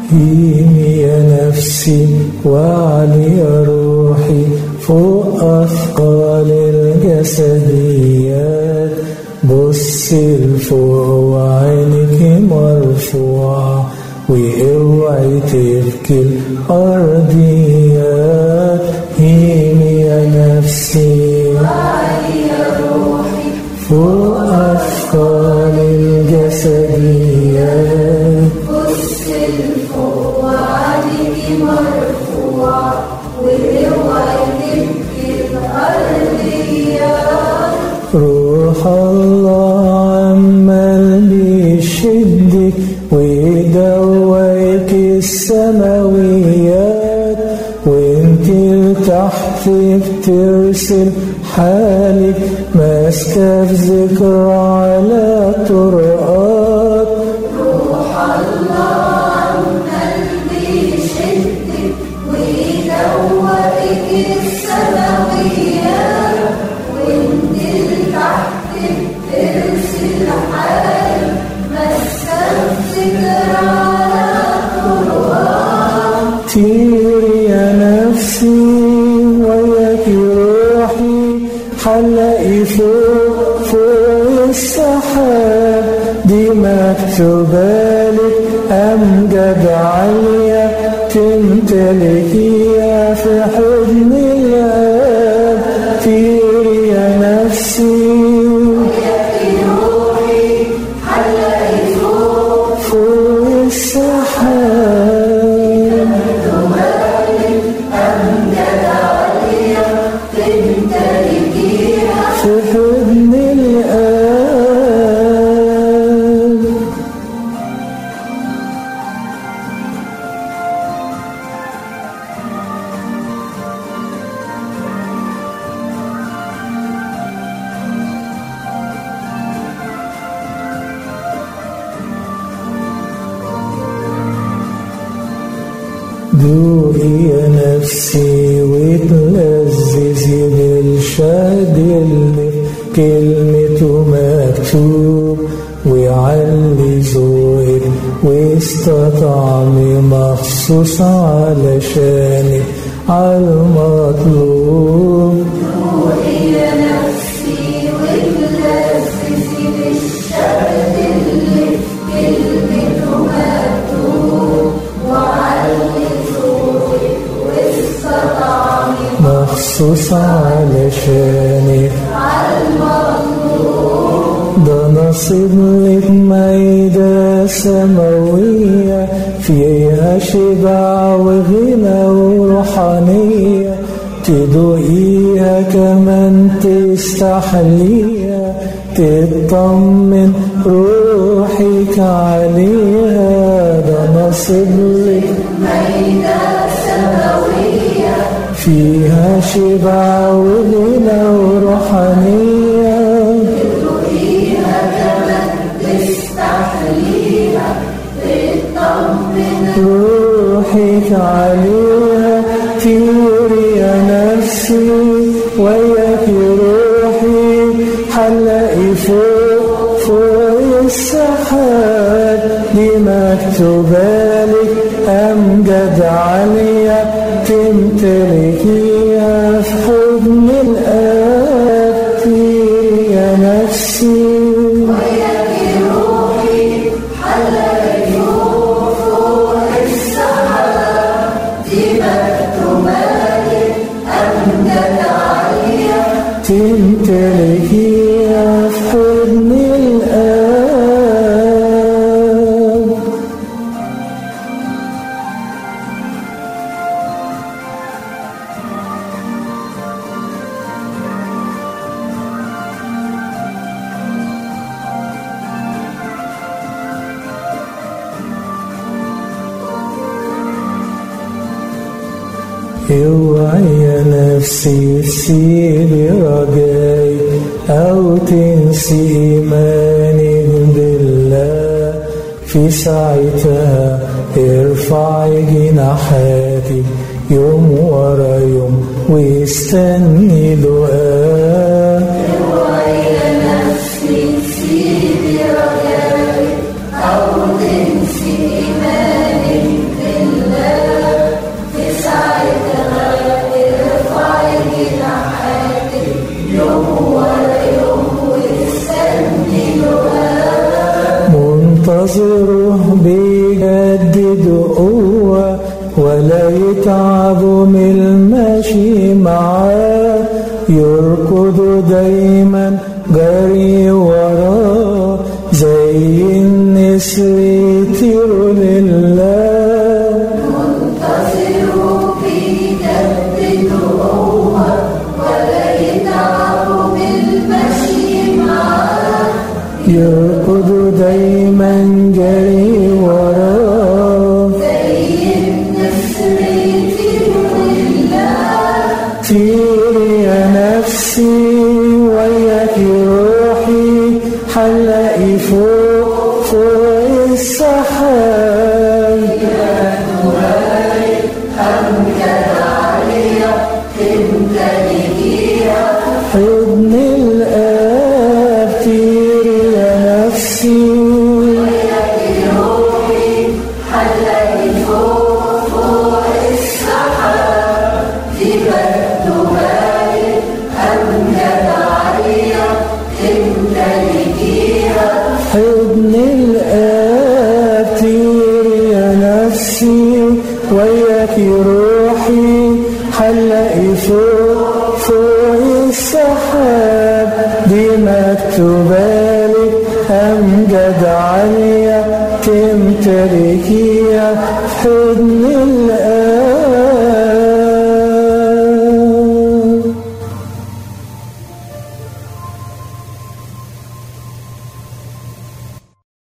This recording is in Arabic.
هيني يا نفسي وعلي يا روحي فوق أثقال الجسديات. بصي لفوق وعينك مرفوعة واوعي تبكي الأرضيات. هيني يا نفسي وعلي يا روحي فوق أثقال الجسديات. بصي لفوق وعينك مرفوعة واوعي تبكي الأرضيات. روح الله عمال بيشدك ويدويك السماويات، وانت لتحت بترسل حالك ماسكة في ذكرى على طرقات. روح الله عمال بيشدك ويدوقك السماويات، وانت لتحت بترسل حالك ماسكة في ذكرى على طرقات. طيري يا نفسي وياك روحي حلقي فوق السحاب. دي مكتوبالك أمجد عالية تمتلكيها في حضن الآب. طيري يا نفسي وياك روحي حلقي فوق السحاب. أمجد عالية تمتلكيها في حضن الآب. دوقي يا نفسي وتلذذي بالشهد اللي في كلمته مكتوب، ويعلي ذوقك واستطعمي مخصوص علشانك عالمطلوب. روحي يا نفسي وتلذذي بالشهد اللي في كلمته مكتوب، وعلي ذوقك واستطعمي مخصوص علشانك عالمطلوب. ده نصيب لك مائدة سماوية فيها شبع وغنى وروحانية، تدوقيها كمان تستحليها تطمن روحك عليها. ده نصيب لك مائدة سماوية فيها شبع وغنى وروحانية، تدوقيها كمان تستحليها تطمن روحك عليها. طيري يا نفسي وياك روحي حلقي فوق السحاب. دي مكتوبالك أمجد عالية تمتلكيها في حضن الآب. طيري يا نفسي وياك روحي حلقي فوق السحاب. دي مكتوبالك أمجد عالية تمتلكيها في حضن الآب. اوعي يا نفسي تسيبي رجاي أو تنسي إيمانك بالله. في ساعتها ارفعي جناحاتك يوم ورا يوم واستني لقاء. اوعي يا نفسي تسيبي رجائك أو تنسي إيمانك منتظره بيجدد قوة ولا يتعب من المشي معاه، يركض دايما جري وراه زي النسر يطير لله. منتظره بيجدد قوة ولا يتعب من المشي معاه، يركض دايما جري وراه زي النسر يطير لله. طيري يا نفسي وياك روحي، هنلاقي فوق السحاب حضن الآب. طيري يا نفسي وياك روحي، هنلاقي فوق السحاب في مكتوبات أمجد عالية تمتلكيها. حضن الآب. طيري يا نفسي وياك روحي، هنلاقي فوق السحاب دي مكتوبالك أمجد عالية تمتلكيها. حضن الآب.